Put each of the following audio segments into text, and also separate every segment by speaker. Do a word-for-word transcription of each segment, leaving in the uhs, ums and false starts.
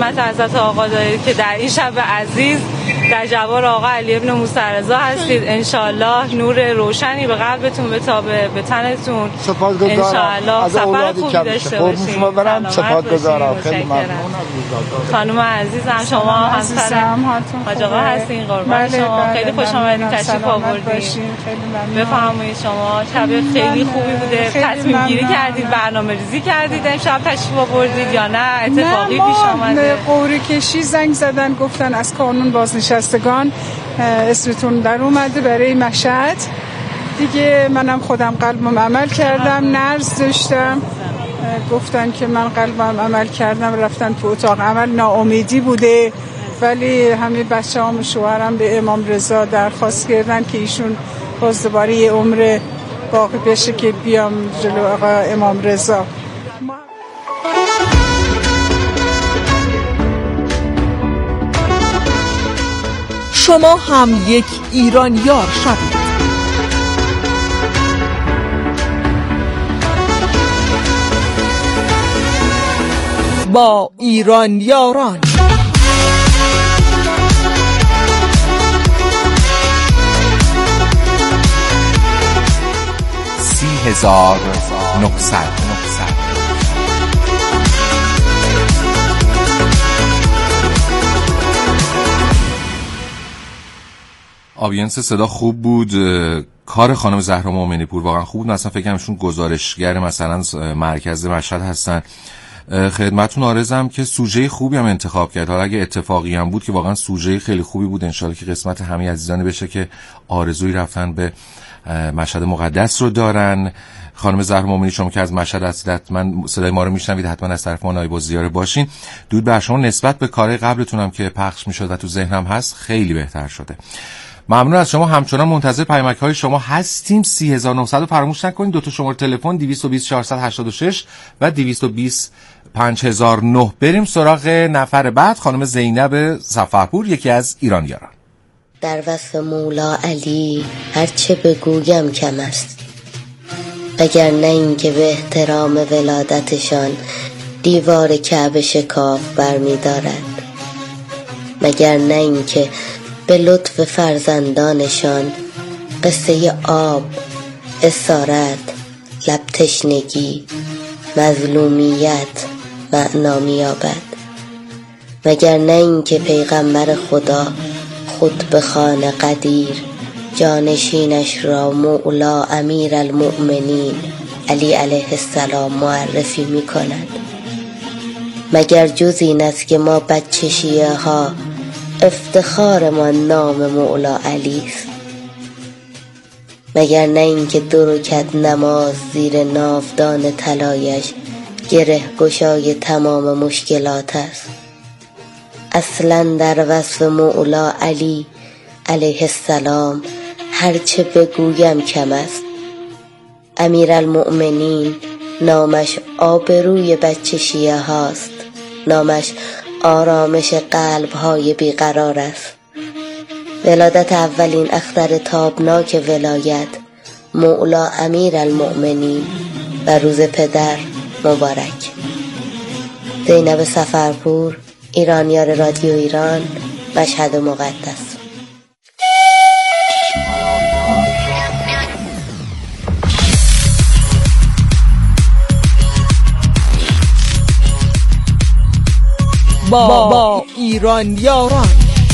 Speaker 1: خدمت حضرت آقا دارید که در این شب عزیز در جوار آقا علی ابن موسی رضا هستید. انشالله نور روشنی به قلبتون بتابه، به تنتون. انشالله سفر خوبی داشته باشید.
Speaker 2: سپاسگزارم. خیلی ممنون.
Speaker 1: خانم عزیزم شما همسر حاج آقا هستین، قربان شما. خیلی خوش آمدید، تشریف آوردید. بفرمایید. شما شب خیلی خوبی بوده، تصمیم گیری کردید، برنامه‌ریزی کردید امشب تشریف آوردید یا نه اتفاقی پیش آمده؟
Speaker 3: قوری کشی زنگ زدن گفتن از کانون بازنشستگان اسمتون در اومده برای مشهد دیگه. منم خودم قلبم عمل کردم، نرز داشتم، گفتن که من قلبم عمل کردم، رفتن تو اتاق عمل. ناامیدی بوده ولی همه بچه‌هام و شوهرم به امام رضا درخواست کردن که ایشون باز دوباره یه عمر باقی بشه که بیام جلو آقا امام رضا.
Speaker 4: شما هم یک ایرانیار شوید. با ایرانیاران
Speaker 5: سی هزار نهصد.
Speaker 6: آبینس صدا خوب بود. کار خانم زهرا مومنی پور واقعا خوب بود. مثلا فکر کنمشون گزارشگر مثلا مرکز مشهد هستن. خدمتتون عرضم که سوژه خوبی هم انتخاب کرد. حالا اگه اتفاقی هم بود که واقعا سوژه خیلی خوبی بود. انشالله که قسمت همه عزیزانی بشه که آرزوی رفتن به مشهد مقدس رو دارن. خانم زهرا مومنی شما که از مشهد هستید، حتما صدای ما رو میشنوید، حتما از طرف ما نایب الزیاره باشین. دود بر شما. نسبت به کارهای قبلتون هم که پخش میشد و تو ذهنم هست خیلی بهتر شده. ممنون از شما. همچنان منتظر پیامک‌های شما هستیم. سی هزار و نهصد رو فراموش نکنید. دو تا شماره تلفن دویست و بیست چهارصد و هشتاد و شش و دویست و بیست پنج هزار و نه. بریم سراغ نفر بعد، خانم زینب سفرپور، یکی از ایرانیاران.
Speaker 7: در وصف مولا علی هرچه بگویم کم است، اگر نه این که به احترام ولادتشان دیوار کعبه شکاف برمی دارد، مگر نه این که به لطف فرزندانشان قصه آب، اسارت، لب تشنگی، مظلومیت معنا می‌یابد، مگر نه این که پیغمبر خدا خود به خانه قدیر جانشینش را مولا امیر المؤمنین علی علیه السلام معرفی می کند. مگر جز این است که ما بچه شیعه ها افتخار ما نام مولا علی است؟ مگر نه این که دو رکعت نماز زیر ناودان طلایش گره گشای تمام مشکلات است؟ اصلا در وصف مولا علی علیه السلام هرچه بگویم کم است. امیر المؤمنین نامش آبروی بچه شیعه هاست، نامش آرامش قلب های بیقرار است. ولادت اولین اختر تابناک ولایت مولا امیر المؤمنین و روز پدر مبارک. زینب سفرپور، ایرانیار رادیو ایران، مشهد مقدس.
Speaker 4: با, با ایرانیاران.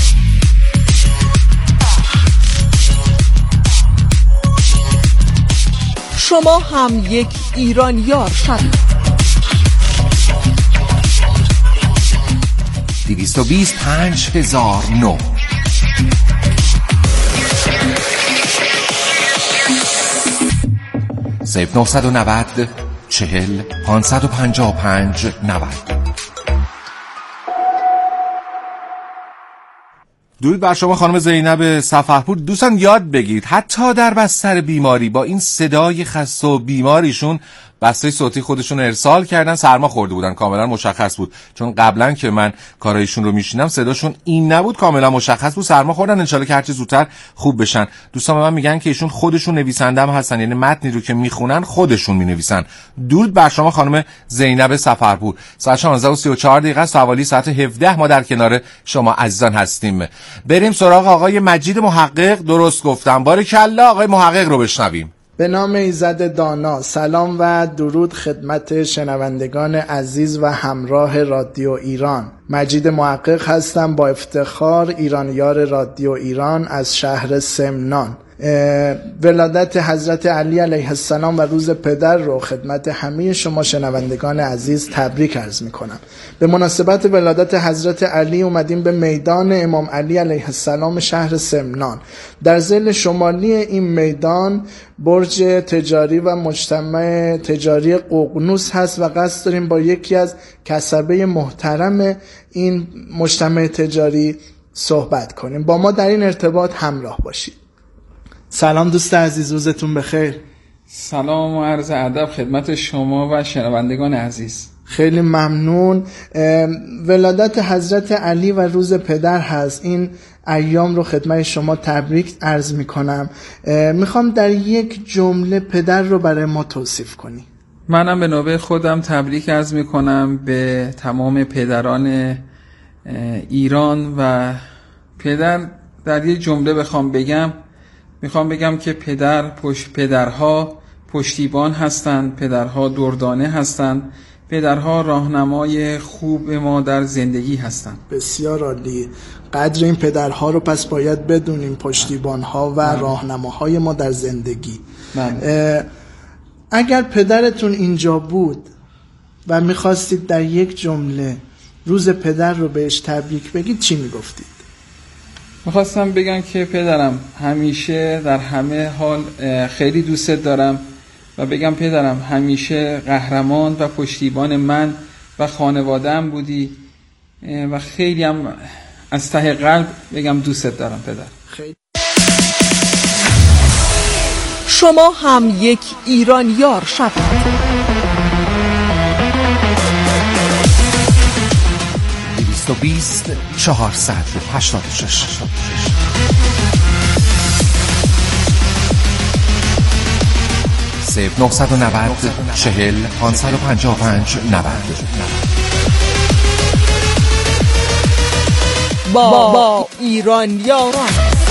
Speaker 4: شما هم یک ایرانیار شوید.
Speaker 5: دویست و بیست پنج هزار نه. صفر نهصد و نود چهل پانصد و پنجاه و پنج نود.
Speaker 6: درود بر شما خانم زینب سفرپور. دوستان یاد بگیرید حتی در بستر بیماری با این صدای خسته و بیماریشون بسته صوتی خودشون ارسال کردن، سرما خورده بودن، کاملا مشخص بود، چون قبلا که من کارایشون رو میشینم صداشون این نبود، کاملا مشخص بود سرما خوردن. ان شاءالله که هرچی زودتر خوب بشن. دوستان به من میگن که ایشون خودشون نویسنده هم هستن، یعنی متنی رو که میخونن خودشون مینویسن. درود بر شما خانم زینب سفرپور. ساعت شانزده و سی و چهار دقیقه است، حوالی ساعت هفده ما در کنار شما عزیزان هستیم. بریم سراغ آقای مجید محقق. درست گفتم، باریکلا. آقای محقق رو بشنویم.
Speaker 8: به نام ایزد دانا. سلام و درود خدمت شنوندگان عزیز و همراه رادیو ایران. مجید محقق هستم، با افتخار ایرانیار رادیو ایران از شهر سمنان. ولادت حضرت علی علیه السلام و روز پدر رو خدمت همه شما شنوندگان عزیز تبریک عرض میکنم. به مناسبت ولادت حضرت علی اومدیم به میدان امام علی علیه السلام شهر سمنان. در ضلع شمالی این میدان برج تجاری و مجتمع تجاری ققنوس هست و قصد داریم با یکی از کسبه محترم این مجتمع تجاری صحبت کنیم. با ما در این ارتباط همراه باشید. سلام دوست عزیز، روزتون بخیر.
Speaker 9: سلام و عرض ادب خدمت شما و شنوندگان عزیز.
Speaker 8: خیلی ممنون. ولادت حضرت علی و روز پدر هست. این ایام رو خدمت شما تبریک عرض میکنم. میخوام در یک جمله پدر رو برای ما توصیف کنی.
Speaker 9: منم به نوبه خودم تبریک عرض میکنم به تمام پدران ایران. و پدر در یک جمله بخوام بگم، میخوام بگم که پدر پشت پدرها پشتیبان هستند، پدرها دردانه هستند، پدرها راهنمای خوب ما در زندگی هستند.
Speaker 8: بسیار عالی. قدر این پدرها رو پس باید بدونیم، پشتیبانها و راهنماهای ما در زندگی. من. اگر پدرتون اینجا بود و میخواستید در یک جمله روز پدر رو بهش تبریک بگید، چی میگفتید؟
Speaker 9: میخواستم بگم که پدرم همیشه در همه حال خیلی دوستت دارم و بگم پدرم همیشه قهرمان و پشتیبان من و خانواده‌ام بودی و خیلی هم از ته قلب بگم دوستت دارم پدر. خیلی.
Speaker 4: شما هم یک ایرانیار شوید.
Speaker 5: دویست و بیست چهارصد و هشتاد و شش صفر نهصد و نود چهل پانصد و پنجاه و پنج نود.
Speaker 4: با, با ایرانیاران.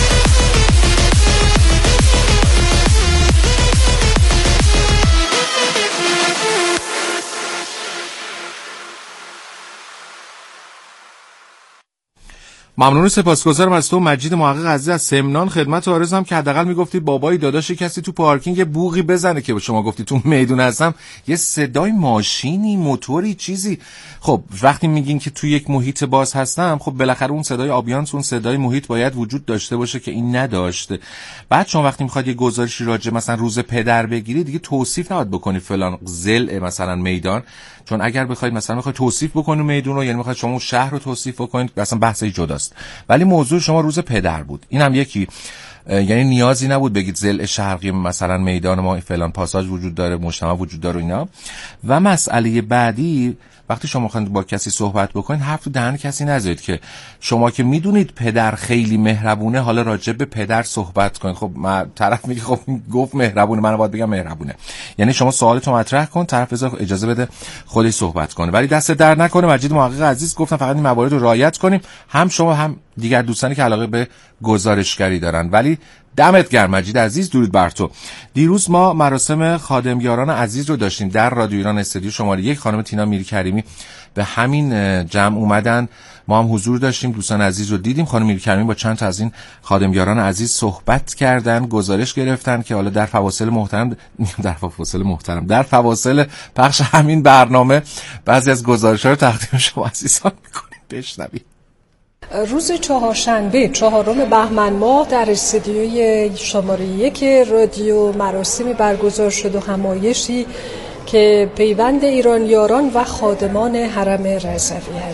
Speaker 6: ممنون و سپاسگزارم از تو مجید محقق عزیز از سمنان. خدمت عارضم که حداقل میگفتی بابای داداش کسی تو پارکینگ یه بوقی بزنه که شما گفتی تو میدون هستم، یه صدای ماشینی، موتوری، چیزی. خب وقتی میگین که تو یک محیط باز هستم، خب بالاخره اون صدای آبیانس، اون صدای محیط باید وجود داشته باشه که این نداشته. بعد شما وقتی میخواد یه گزارشی راجع مثلا روز پدر بگیری، دیگه توصیف نباید بکنی فلان ضلع مثلا میدان، چون اگر بخواید مثلا بخواید توصیف بکنید میدون رو، یعنی میخواید شما اون شهر رو توصیف بکنید، مثلا بحثی جداست. ولی موضوع شما روز پدر بود. اینم یکی، یعنی نیازی نبود بگید ضلع شرقی مثلا میدان ما فلان پاساژ وجود داره، مجتمع وجود داره اینا. و مسئله بعدی، وقتی شما خواهید با کسی صحبت بکنید، حرف تو دهن کسی نذارید که شما که میدونید پدر خیلی مهربونه، حالا راجع به پدر صحبت کنید. خب طرف میگه خب گفت مهربونه، من باید بگم مهربونه. یعنی شما سوالتو مطرح کن، طرف اجازه بده خودش صحبت کنه. ولی دست در نکنه مجید محقق عزیز گفتم فقط این موارد رو رعایت کنیم، هم شما هم دیگر دوستانی که علاقه به گزارشگری دارن. ولی دمت گرم مجید عزیز، درود بر تو. دیروز ما مراسم خادمیاران عزیز رو داشتیم در رادیو ایران استودیو شماره یک. خانم تینا میرکریمی به همین جمع اومدن، ما هم حضور داشتیم، دوستان عزیز رو دیدیم. خانم میرکریمی با چند تا از این خادمیاران عزیز صحبت کردن، گزارش گرفتن که حالا در فواصل محترم در فواصل محترم در فواصل پخش همین برنامه بعضی از گزارش‌ها رو تقدیم شما عزیزان می‌کنیم. بشنوید.
Speaker 10: روز چهارشنبه چهارم بهمن ماه در استودیوی شماره یک رادیو مراسمی برگزار شد و همایشی که پیوند ایرانیاران و خادمان حرم رضوی است.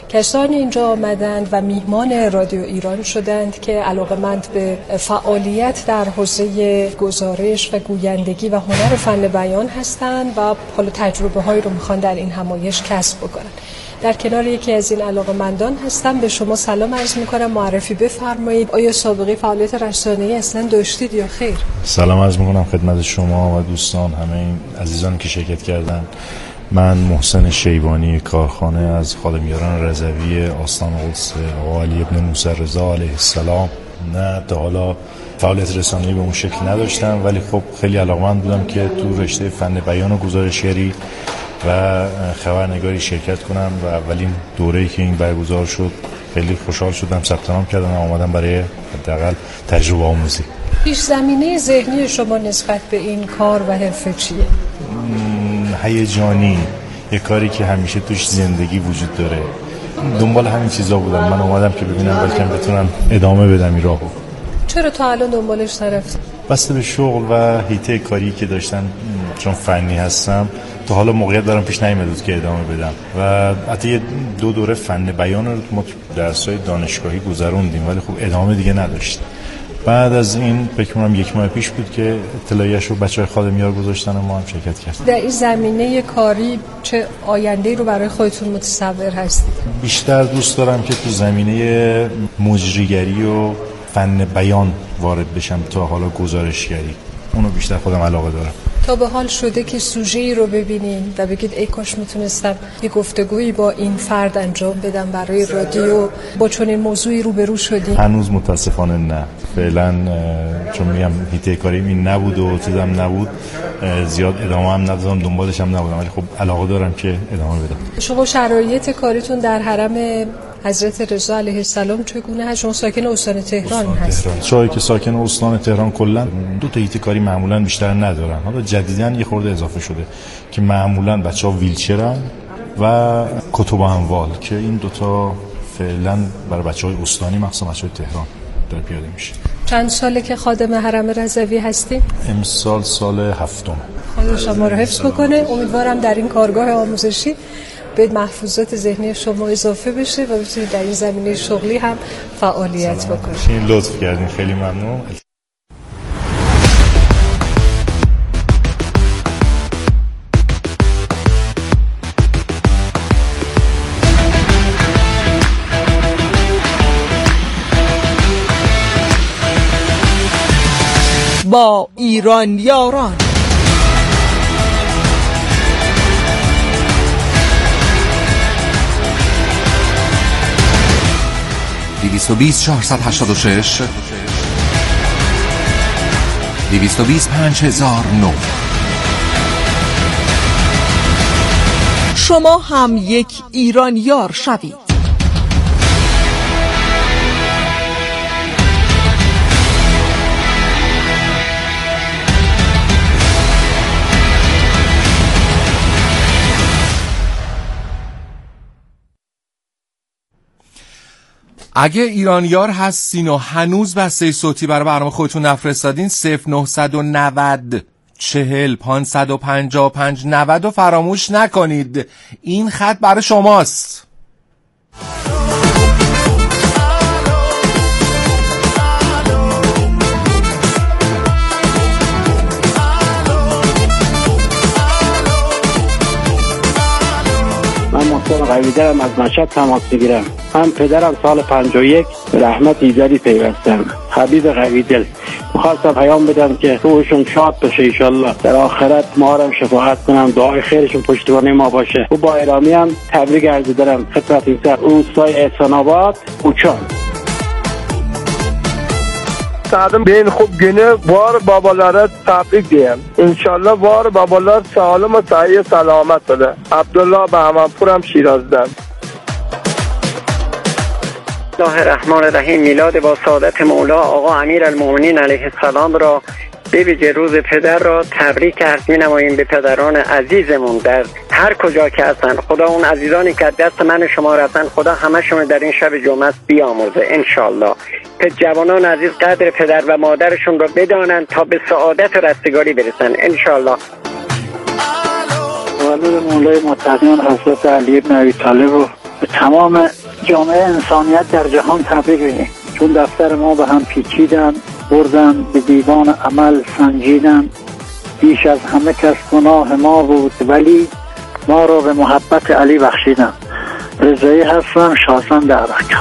Speaker 10: کسانی اینجا آمدند و میهمان رادیو ایران شدند که علاقه‌مند به فعالیت در حوزه گزارش و گویندگی و هنر فن بیان هستند و حالا تجربه‌هایی رو میخوان در این همایش کسب بکنن. در کنار یکی از این علاقه‌مندان هستم. به شما سلام عرض میکنم، معرفی بفرمایید. آیا سابقه فعالیت رسانه‌ای اصلا داشتید یا خیر؟
Speaker 11: سلام عرض میکنم خدمت شما و دوستان، همه این عزیزان که شرکت کردن. من محسن شیبانی، کارخانه از خادمیاران رضوی آستان قدس آقا علی ابن موسی رضا علیه السلام. نه تا حالا فعالیت رسانه‌ای به اون شکل نداشتم، ولی خب خیلی علاقه‌مند بودم که تو رشته فن بیان و گزارشگری و خبرنگاری شرکت کنم و اولین دوره‌ای که این برگزار شد خیلی خوشحال شدم، ثبت نام کردم و آمدم برای حداقل تجربه آموزی.
Speaker 10: پیش زمینه ذهنی شما نسبت به این کار و حرفه چیه؟
Speaker 11: هیجانی، یه کاری که همیشه توش زندگی وجود داره. دنبال همین چیزا بودم. من اومدم که ببینم بلکه بتونم ادامه بدم این راهو.
Speaker 10: چرا تا الان دنبالش نرفتید؟
Speaker 11: بسته به شغل و حیطه کاری که داشتم، چون فنی هستم تا حالا موقعیت دارم پیش نیامد که ادامه بدم و حتی دو دوره فن بیان رو ما درس‌های دانشگاهی گذروندیم، ولی خب ادامه دیگه نداشت. بعد از این فکر کنم یک ماه پیش بود که اطلاعیه‌اش رو بچه‌های خادمیار گذاشتن و ما هم شرکت کردیم.
Speaker 10: در این زمینه کاری چه آینده‌ای رو برای خودتون متصور هستید؟
Speaker 11: بیشتر دوست دارم که تو زمینه مجریگری و فن بیان وارد بشم تا حالا گزارشگری. اونو بیشتر خودم علاقه دارم.
Speaker 10: تا به حال شده که سوژه‌ای رو ببینین و بگید ای کاش میتونستم یه گفتگویی با این فرد انجام بدم برای رادیو، با چنین موضوعی روبرو شدین؟
Speaker 11: هنوز متاسفانه نه. فعلا چون میگم حیطه کاریم این نبود و چیزام نبود، زیاد ادامه هم ندادم، دنبالش هم نبودم، ولی خب علاقه دارم که ادامه بدم.
Speaker 10: شما شرایط کاریتون در حرم حضرت رضا علیه السلام چگونه هست؟ شما ساکن استان تهران هستید.
Speaker 11: چایی که ساکن استان تهران کلا دو تا حیطه کاری معمولا بیشتر ندارن. حالا جدیداً یه خورده اضافه شده که معمولا بچه‌ها ویلچرن و کتب اموال که این دو تا فعلا برای بچه‌های استانی مخصوصا بچه‌های تهران داره پیاده میشه.
Speaker 10: چند ساله که خادم حرم رضوی هستید؟
Speaker 11: امسال سال هفتم.
Speaker 10: خدا شما رو حفظ بکنه. امیدوارم در این کارگاه آموزشی به محفوظات ذهنی شما اضافه بشه و بتونید در این زمینه شغلی هم فعالیت بکنید.
Speaker 11: این لطف کردین، خیلی ممنون.
Speaker 4: با ایران یاران
Speaker 5: دویست و بیست چهارصد و هشتاد و شش دویست و بیست پنج هزار و نه.
Speaker 4: شما هم یک ایرانیار شوید.
Speaker 6: اگه ایرانیار هستین و هنوز بسته صوتی برای برنامه خودتون نفرستادین، صفر نهصد و نود چهل پانصد و پنجاه و پنج نود رو فراموش نکنید. این خط برای شماست.
Speaker 12: قویدرم از مشهد تماس میگیرم. هم پدرم سال پنجاه و یک به رحمت ایزدی پیوستم. حبیب قویدل. میخواستم پیام بدم که روحشون شاد بشه ایشالله، در آخرت ما هم شفاعت کنم، دعای خیرشون پشتیبانی ما باشه. و با ارامی هم تبریک عرض دارم خدمت این سر روستای احسان آباد کوچان.
Speaker 13: سعدم بین خوب گنه وار بابالارت تبریک دیم. انشالله وار بابالار سالم و صحیح سلامت بده. عبدالله به همانپورم شیرازدن.
Speaker 14: الله الرحمن الرحیم. میلاد با سعادت مولا آقا امیرالمومنین علیه السلام را به ویژه روز پدر را تبریک عرض می‌نماییم به پدران عزیزمون در هر کجا که هستن. خدا اون عزیزانی که دست من شما رفتن، خدا همشون در این شب جمعه بیامرزه انشالله. که جوانان عزیز قدر پدر و مادرشون را بدانن تا به سعادت و رستگاری برسن انشالله.
Speaker 12: والد مولای متقیان حضرت علی بن ابی طالب رو
Speaker 15: به تمام جامعه انسانیت در جهان تبریک بگیم، چون دفتر ما به هم پیچیدن، بردن به دیوان عمل سنجیدن. بیش از همه کس گناه ما بود ولی ما را به محبت علی بخشیدن. رضایی هستم، شاسن دعوت.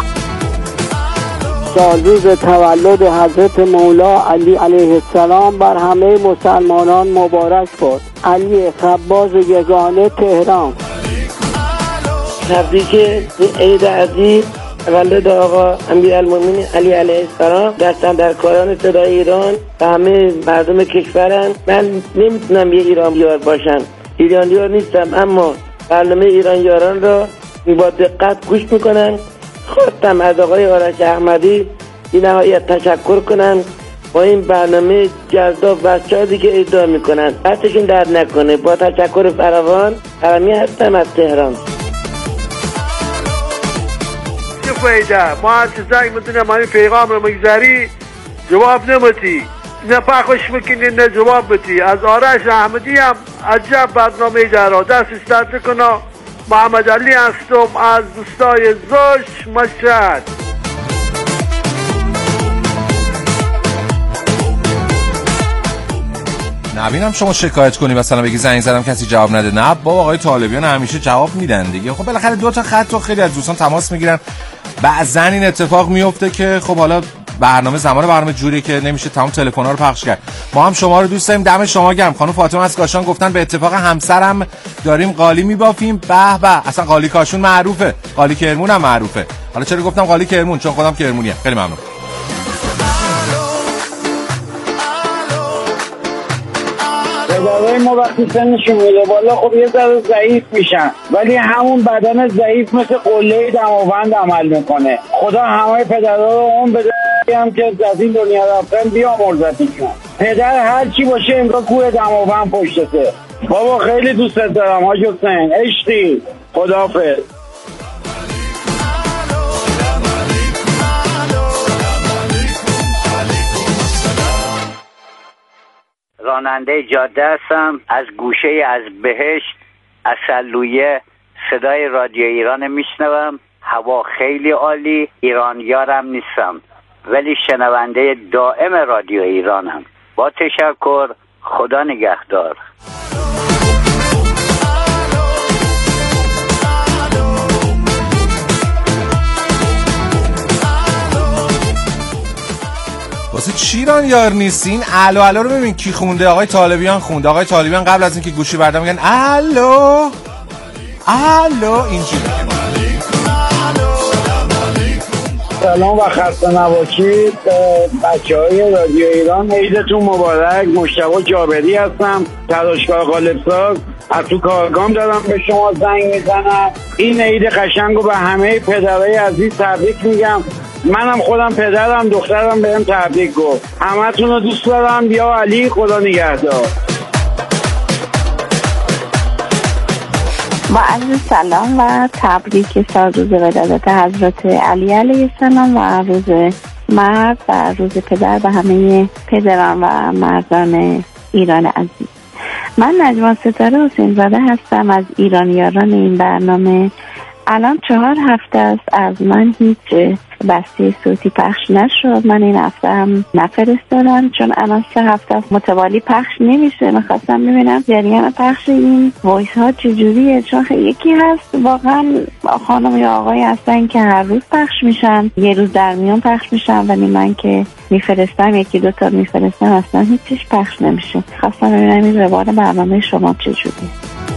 Speaker 16: سالروز تولد حضرت مولا علی علیه السلام بر همه مسلمانان مبارک باد. علی خباز یگانه، تهران.
Speaker 17: تبریک عید عزیز تولد آقا امیرالمومنین علی علیه السلام دستن در کاران صدای ایران و همه مردم کشورن. من نمیتونم یه ایرانیار باشم، ایرانیار نیستم، اما برنامه ایرانیاران را با دقت گوش میکنن. خواستم از آقای آرش احمدی بی نهایت تشکر کنم با این برنامه جذاب و شادی که ادعا میکنن. دستشون درد نکنه. با تشکر فراوان. حرمی هستم از تهران.
Speaker 13: چه فایده؟ ما هر چه زنگ میتونم همین پیغام رو مگذاری جواب نمیتی، نه پخش میکنی نه جواب میتی. از آرش احمدی هم عجب برنامه داره، دستش درد کنه. محمد علی هستم از دوستای زوش مشهد.
Speaker 6: نبینم شما شکایت کنی مثلا بگی زنگ زدم کسی جواب نده. نه بابا، آقای طالبیان همیشه جواب میدن دیگه. خب بالاخره دو تا خط رو خیلی از دوستان تماس میگیرن. بعضن این اتفاق میفته که خب حالا برنامه زمان برنامه جوریه که نمیشه تمام تلفن‌ها رو پخش کرد. ما هم شما رو دوست داریم. دم شما گرم. خانم فاطمه از کاشان گفتن به اتفاق همسرم داریم قالی میبافیم. به به، اصلا قالی کاشون معروفه، قالی کرمون هم معروفه. حالا چرا گفتم قالی کرمون؟ چون خودم کرمونیم. خیلی ممنون.
Speaker 18: پدرای ما وقتی سنشون میره بالا خب یه ذره ضعیف میشن، ولی همون بدن ضعیف مثل قله دماوند عمل میکنه. خدا همه پدرها رو اون بده هم که از این دنیا رفتن بیامرزتشون. پدر هر چی باشه انگار کوه دماوند پشتته. بابا خیلی دوستت دارم حاج حسین، عشقی. خداحافظ.
Speaker 19: راننده جاده هستم، از گوشه از بهشت اصلویه صدای رادیو ایران میشنوم. هوا خیلی عالی. ایرانیارم نیستم ولی شنونده دائم رادیو ایرانم. با تشکر. خدا نگهدار.
Speaker 6: واسه چی ایرانیار نیستین؟ الو الو رو ببین کی خونده. آقای طالبیان خونده. آقای طالبیان قبل از اینکه گوشی بردم میگن الو الو اینجوری.
Speaker 18: سلام و خسته نباشید بچه های رادیو ایران. عیدتون مبارک. مشتبه جابری هستم، تراشگاه غالبساز. از تو کارگام دارم به شما زنگ میزنم. این عید قشنگو به همه پدرای عزیز تبریک میگم. منم خودم پدرم، دخترم بهم تبریک گفت. همتون رو دوست دارم. یا علی، خدا نگهدار.
Speaker 20: با عرض سلام و تبریک سالروز ولادت حضرت علی علیه السلام و روز مرد و روز پدر به همه پدران و مردان ایران عزیز. من نجما ستاره حسین زاده هستم از ایرانیاران این برنامه. الان چهار هفته است از من هیچ بسته صوتی پخش نشد. من این هفته هم نفرستادم چون الان سه هفته متوالی پخش نمیشه. میخواستم ببینم جریان پخش این وایس ها چجوریه، چون یکی هست واقعا خانم یا آقای هستن که هر روز پخش میشن، یه روز در میان پخش میشن، ولی من که میفرستم یکی دو تا میفرستم اصلا هیچیش پخش نمیشه. خواستم ببینم این روال برنامه شما چجوریه.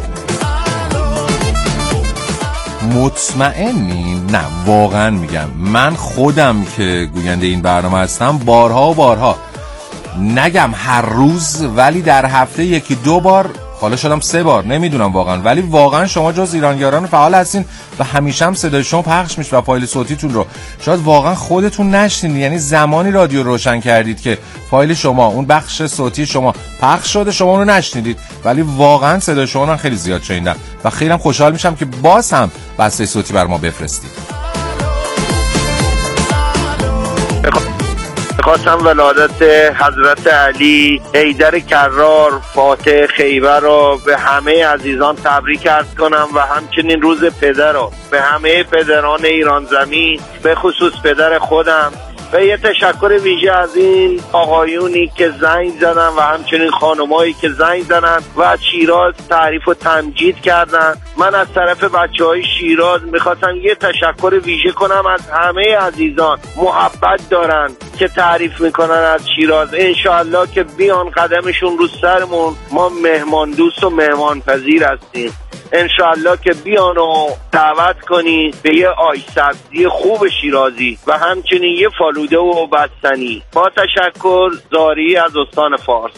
Speaker 6: مطمئنی؟ نه واقعا میگم، من خودم که گوینده این برنامه هستم بارها و بارها، نگم هر روز ولی در هفته یکی دو بار، حالا شدم سه بار، نمیدونم واقعا، ولی واقعا شما جز ایرانیاران فعال هستین و همیشه هم صدای شما پخش میشه و فایل صوتیتون رو شاید واقعا خودتون نشنید. یعنی زمانی رادیو روشن کردید که فایل شما، اون بخش صوتی شما پخش شده، شما اون رو نشنیدید، ولی واقعا صدای شما رو خیلی زیاد شنیدم و خیلی هم خوشحال میشم که باز هم بسته صوتی بر ما بفرستید.
Speaker 18: میخواستم ولادت حضرت علی حیدر کرار فاتح خیبر رو به همه عزیزان تبریک عرض کنم و همچنین روز پدر رو به همه پدران ایران زمین، به خصوص پدر خودم، و یه تشکر ویژه از این آقایونی که زنگ زدن و همچنین خانمایی که زنگ زدن و از شیراز تعریف و تمجید کردن. من از طرف بچه های شیراز میخواستم یه تشکر ویژه کنم از همه عزیزان، محبت دارن که تعریف میکنن از شیراز. انشاءالله که بیان قدمشون رو سرمون، ما مهمان دوست و مهمان پذیر هستیم. انشاءالله که بیان و دعوت کنی به یه آش سبزی خوب شیرازی و همچنین یه فالوده و بستنی. با تشکر، زاری از استان فارس.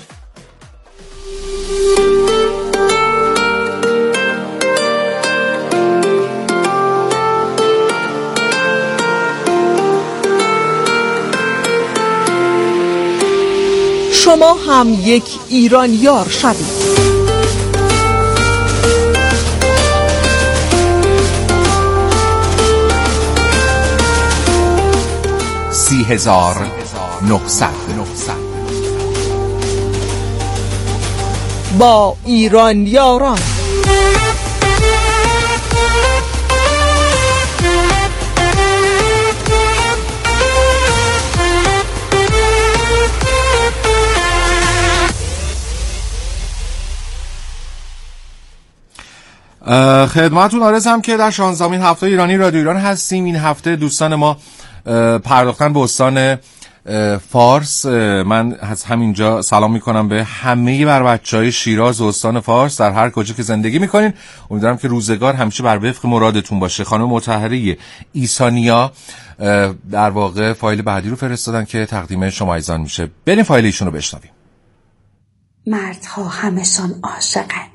Speaker 4: شما هم یک ایرانیار شوید.
Speaker 5: سی هزار نهصد
Speaker 4: با ایرانیاران.
Speaker 6: خدمتتون عرضم که در شانزدهمین هفته ایرانی رادیو ایران هستیم. این هفته دوستان ما پرداختن به استان فارس. من از همینجا سلام میکنم به همه بر بچهای شیراز و استان فارس در هر کجا که زندگی میکنین. امیدوارم که روزگار همیشه بر وفق مرادتون باشه. خانم مطهری ایسانیا در واقع فایل بعدی رو فرستادن که تقدیم شما ایزان میشه. بریم فایل ایشون رو بشنویم.
Speaker 21: مردها همشان عاشقند.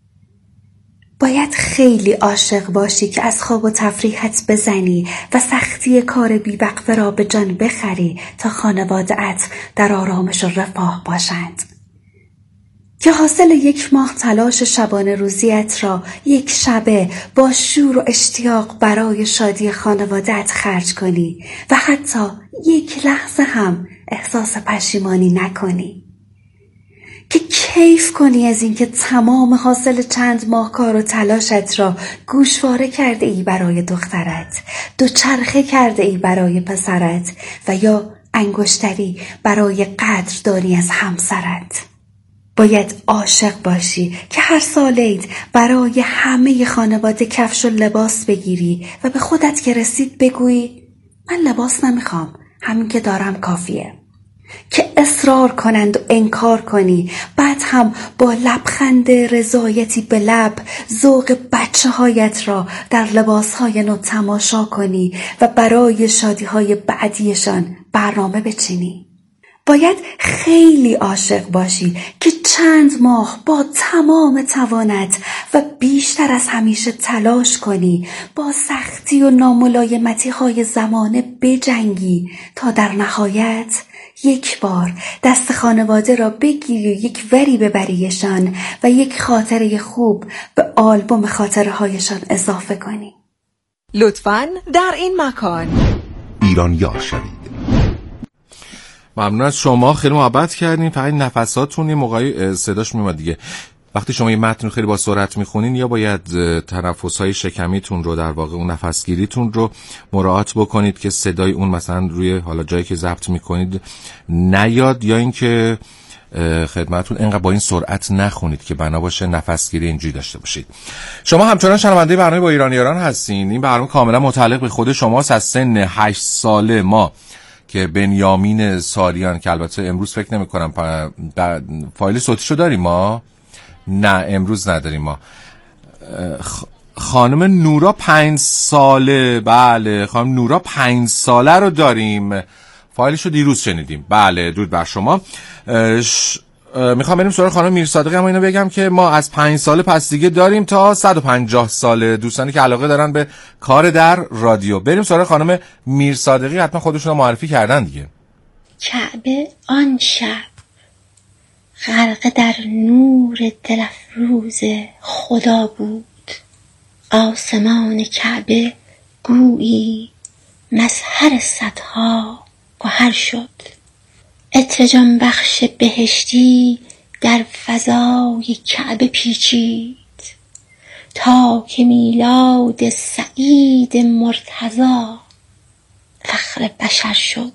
Speaker 21: باید خیلی عاشق باشی که از خواب و تفریحت بزنی و سختی کار بی‌وقفه را به جان بخری تا خانواده‌ات در آرامش و رفاه باشند. که حاصل یک ماه تلاش شبانه روزیت را یک شبه با شور و اشتیاق برای شادی خانواده‌ات خرج کنی و حتی یک لحظه هم احساس پشیمانی نکنی. که کیف کنی از اینکه تمام حاصل چند ماه کار و تلاشت را گوشواره کرده ای برای دخترت، دوچرخه کرده ای برای پسرت و یا انگشتری برای قدردانی از همسرت. باید عاشق باشی که هر سال عید برای همه خانواده کفش و لباس بگیری و به خودت که رسید بگویی من لباس نمیخوام، همین که دارم کافیه. که اصرار کنند و انکار کنی، بعد هم با لبخند رضایتی به لب ذوق بچه هایت را در لباس های نو تماشا کنی و برای شادی های بعدیشان برنامه بچینی. باید خیلی عاشق باشی که چند ماه با تمام توانت و بیشتر از همیشه تلاش کنی، با سختی و ناملایمتی های زمانه بجنگی تا در نهایت یک بار دست خانواده را بگیری و یک وری ببریشان و یک خاطره خوب به آلبوم خاطره هایشان اضافه کنی.
Speaker 4: لطفاً در این مکان
Speaker 5: ایرانیار شوید.
Speaker 6: ممنون از شما، خیلی محبت کردین. فقط نفساتون یه موقعی صداش میومد دیگه. وقتی شما یه متن خیلی با سرعت میخونین یا باید تنفس‌های شکمیتون رو در واقع اون نفسگیریتون رو مراعات بکنید که صدای اون مثلا روی حالا جایی که ضبط میکنید نیاد، یا اینکه خدمتتون اینقدر با این سرعت نخونید که بنا باشه نفسگیری اینجوری داشته باشید. شما همچنان شنونده برنامه با ایرانیاران هستین. این برنامه کاملا متعلق به خود شماست. از سن هشت ساله ما که بنیامین سالیان که البته امروز فکر نمی کنم فایل صوتیشو داریم ما، نه امروز نداریم ما. خانم نورا پنج ساله، بله خانم نورا پنج ساله رو داریم، فایلشو دیروز شنیدیم. بله درود بر شما. ش... میخوام بریم سراغ خانم میرصادقی. اما اینو بگم که ما از پنج ساله پس دیگه داریم تا صد و پنجاه ساله دوستانی که علاقه دارن به کار در رادیو. بریم سراغ خانم میرصادقی، حتما خودشون رو معرفی کردن دیگه.
Speaker 22: کعبه آن شب غرق در نور دلفروز خدا بود. آسمان کعبه گویی مظهر صدها گوهر شد. عطر جان بخش بهشتی در فضای کعبه پیچید تا که میلاد سعید مرتضی فخر بشر شد.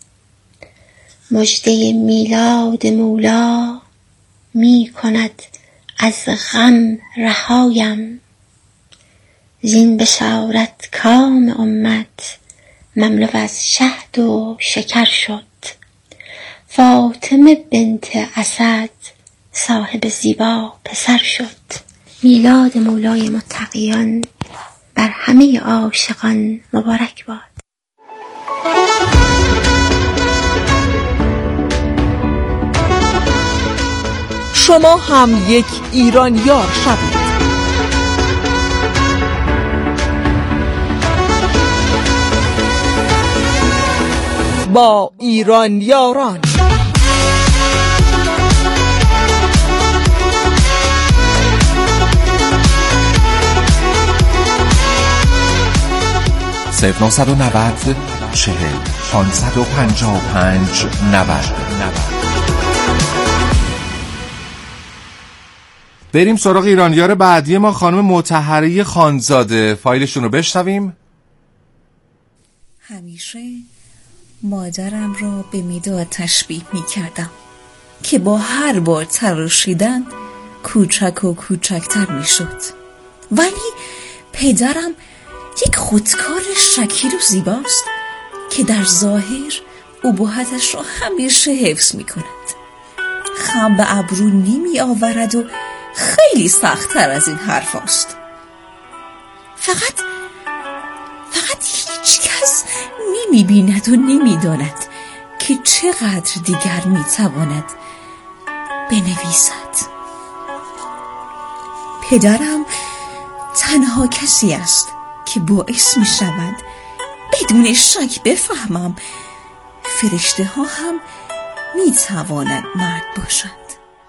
Speaker 22: مژده میلاد مولا می کند از غم رهایم، زین بشارت کام امت مملو از شهد و شکر شد. فاطمه بنت اسد صاحب زیبا پسر شد. میلاد مولای متقیان بر همه عاشقان مبارک باد.
Speaker 4: شما هم یک ایرانیار شوید. با ایرانیاران
Speaker 5: صفر نهصد و نود چهل پانصد و پنجاه و پنج نود.
Speaker 6: بریم سراغ ایرانیار بعدی ما، خانم مطهره خانزاده. فایلشون رو بشنویم.
Speaker 1: همیشه مادرم را به میداد تشبیه می کردم که با هر بار تراشیدن کوچک و کوچکتر می شد، ولی پدرم یک خودکار شکیل و زیباست که در ظاهر ابهتش را همیشه حفظ می کند. خم به ابرو نمی آورد و خیلی سخت‌تر از این حرف است. فقط فقط هیچ کس نمی بیند و نمی داند که چقدر دیگر می تواند بنویسد. پدرم تنها کسی است که باعث می شود بدون شک بفهمم فرشته ها هم می توانند مرد باشند.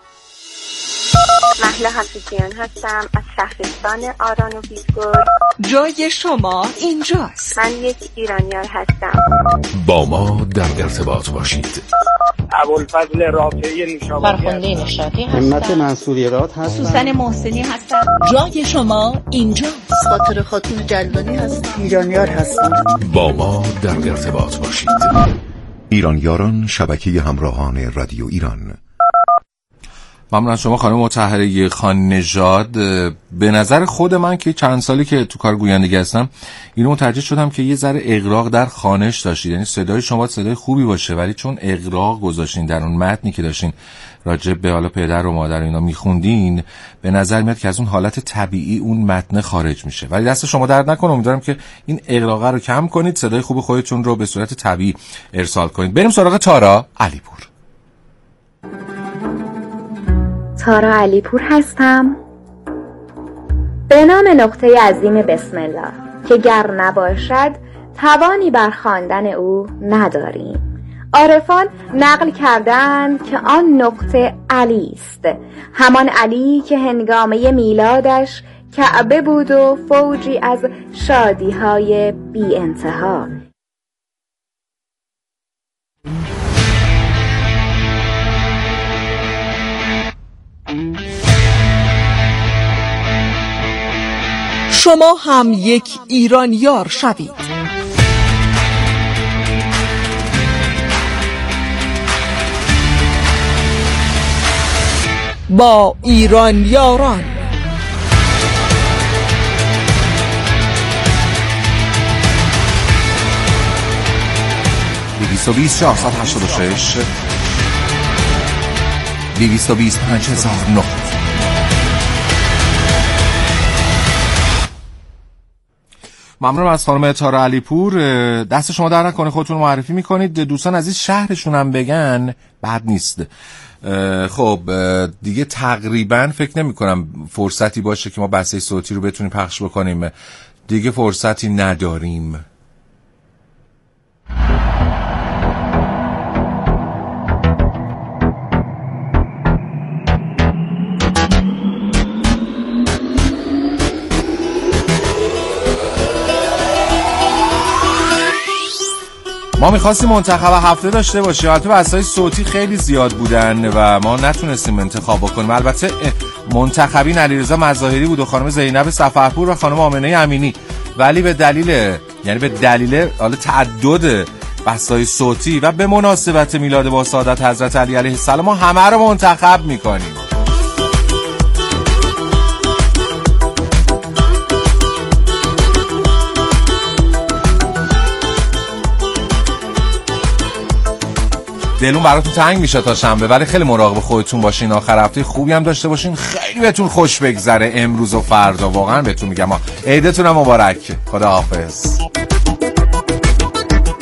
Speaker 2: مهلا حفیظیان هستم از شهرستان آران و بیزگل.
Speaker 4: جای شما اینجاست.
Speaker 2: من یک ایرانیار هستم.
Speaker 5: با ما در ارتباط باشید.
Speaker 18: ابوالفضل رافعی نیشابادی،
Speaker 23: فرخنده نشاطی هستم.
Speaker 24: همت منصوری راد هستم.
Speaker 23: سوسن محسنی هستم.
Speaker 4: جای شما اینجاست.
Speaker 23: خاطر خاتون جلانی هستم.
Speaker 24: ایرانیار هستم.
Speaker 5: با ما در ارتباط باشید. ایرانیاران، شبکه همراهان رادیو ایران.
Speaker 6: ممنون از شما خانم مطهره خان نژاد. به نظر خود من که چند سالی که تو کار گویندگی هستم اینو متوجه شدم که یه ذره اغراق در خوانش داشتید، یعنی صدای شما صدای خوبی باشه ولی چون اغراق گذاشتین در اون متنی که داشتین راجع به حالا پدر و مادر اینا میخوندین، به نظر میاد که از اون حالت طبیعی اون متن خارج میشه. ولی دست شما درد نکنه، امیدوارم که این اغراق رو کم کنید، صدای خوب خودتون رو به صورت طبیعی ارسال کنید. بریم سراغ تارا علیپور.
Speaker 25: تارا علیپور هستم. به نام نقطه عظیم بسم الله که گر نباشد توانی بر خواندن او نداریم. عارفان نقل کردند که آن نقطه علی است، همان علی که هنگامه میلادش کعبه بود و فوجی از شادی‌های بی انتها.
Speaker 4: شما هم یک ایرانیار شوید. با ایرانیاران.
Speaker 5: دویست و بیست چهارصد و هشتاد و شش دویست و بیست پنج هزار و نه.
Speaker 6: ممنونم از خانم تارا علیپور. دست شما در نکنه، خودتون معرفی میکنید. دوستان عزیز شهرشون هم بگن بد نیست. خب دیگه تقریبا فکر نمی کنم فرصتی باشه که ما بسته صوتی رو بتونیم پخش بکنیم، دیگه فرصتی نداریم. ما میخواستیم منتخب هفته داشته باشیم، البته بحث‌های صوتی خیلی زیاد بودن و ما نتونستیم انتخاب بکنیم. البته منتخبین علیرضا مظاهری بود و خانم زینب سفرپور و خانم آمنه امینی، ولی به دلیل یعنی به دلیل حالا تعدد بحث‌های صوتی و به مناسبت میلاد با سعادت حضرت علی علیه السلام ما همه رو منتخب میکنیم. دلون براتون تنگ میشه تا شنبه، ولی خیلی مراقب خودتون باشین. آخر هفته خوبی هم داشته باشین، خیلی بهتون خوش بگذره امروز و فردا. واقعا بهتون میگم عیدتون هم مبارک. خدا حافظ.